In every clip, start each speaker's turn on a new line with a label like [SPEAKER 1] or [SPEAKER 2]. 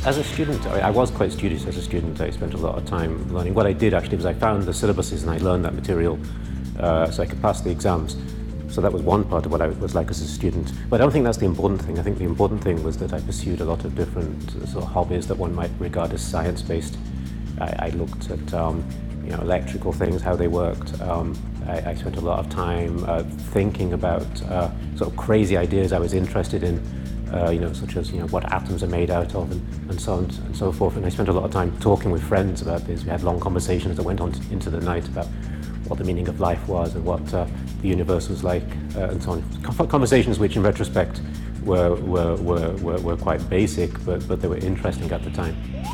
[SPEAKER 1] As a student, I was quite studious as a student. I spent a lot of time learning. What I did actually was I found the syllabuses and I learned that material so I could pass the exams. So that was one part of what I was like as a student. But I don't think that's the important thing. I think the important thing was that I pursued a lot of different sort of hobbies that one might regard as science-based. I looked at electrical things, how they worked. I spent a lot of time thinking about sort of crazy ideas I was interested in, such as what atoms are made out of and so on and so forth. And I spent a lot of time talking with friends about this. We had long conversations that went on into the night about what the meaning of life was and what the universe was like, and so on. Conversations which, in retrospect, were quite basic, but they were interesting at the time.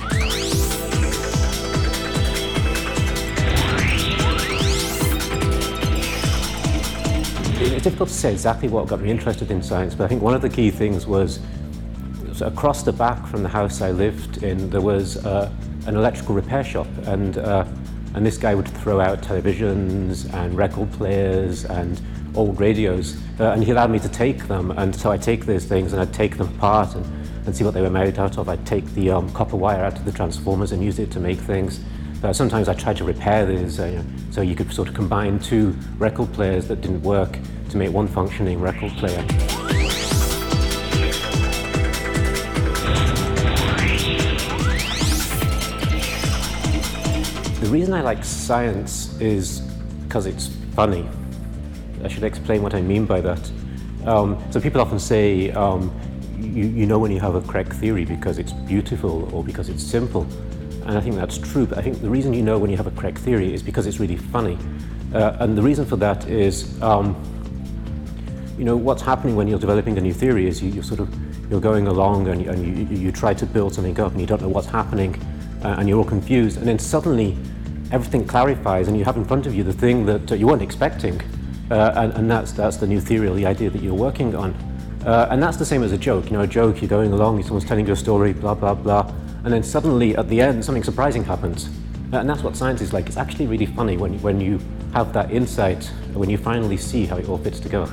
[SPEAKER 1] It's difficult to say exactly what got me interested in science, but I think one of the key things was across the back from the house I lived in, there was an electrical repair shop, and this guy would throw out televisions and record players and old radios, and he allowed me to take them. And so I'd take these things and I'd take them apart and see what they were made out of. I'd take the copper wire out of the transformers and use it to make things. Sometimes I tried to repair these, so you could sort of combine two record players that didn't work to make one functioning record player. The reason I like science is because it's funny. I should explain what I mean by that. So people often say, you know when you have a correct theory because it's beautiful or because it's simple. And I think that's true, but I think the reason you know when you have a correct theory is because it's really funny. And the reason for that is, what's happening when you're developing a new theory is you're going along and you try to build something up and you don't know what's happening and you're all confused, and then suddenly everything clarifies and you have in front of you the thing that you weren't expecting, and that's the new theory or the idea that you're working on. And that's the same as a joke. A joke, you're going along, someone's telling you a story, blah, blah, blah, and then suddenly at the end something surprising happens. And that's what science is like. It's actually really funny when you have that insight, when you finally see how it all fits together.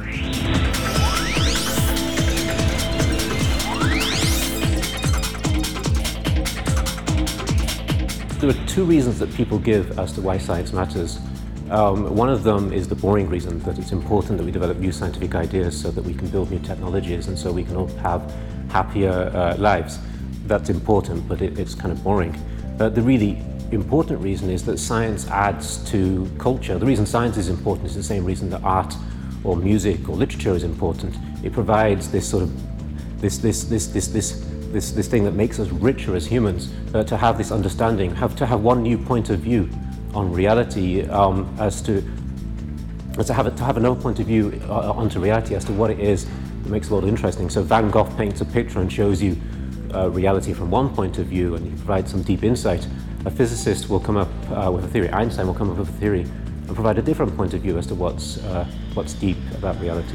[SPEAKER 1] There are two reasons that people give as to why science matters. One of them is the boring reason, that it's important that we develop new scientific ideas so that we can build new technologies and so we can all have happier lives. That's important, but it's kind of boring. The really important reason is that science adds to culture. The reason science is important is the same reason that art or music or literature is important. It provides this sort of this thing that makes us richer as humans, to have this understanding, to have one new point of view on reality, to have another point of view onto reality as to what it is that makes the world interesting. So Van Gogh paints a picture and shows you reality from one point of view, and he provides some deep insight. A physicist will come up with a theory, Einstein will come up with a theory and provide a different point of view as to what's deep about reality.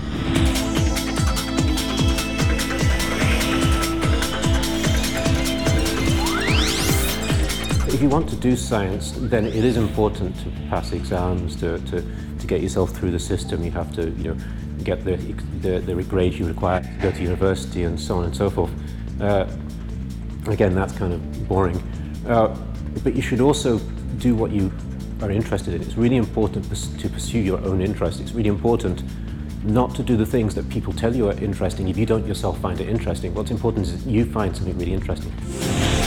[SPEAKER 1] If you want to do science, then it is important to pass exams, to get yourself through the system. You have to get the grades you require to go to university and so on and so forth. Again, that's kind of boring. But you should also do what you are interested in. It's really important to pursue your own interest. It's really important not to do the things that people tell you are interesting if you don't yourself find it interesting. What's important is that you find something really interesting.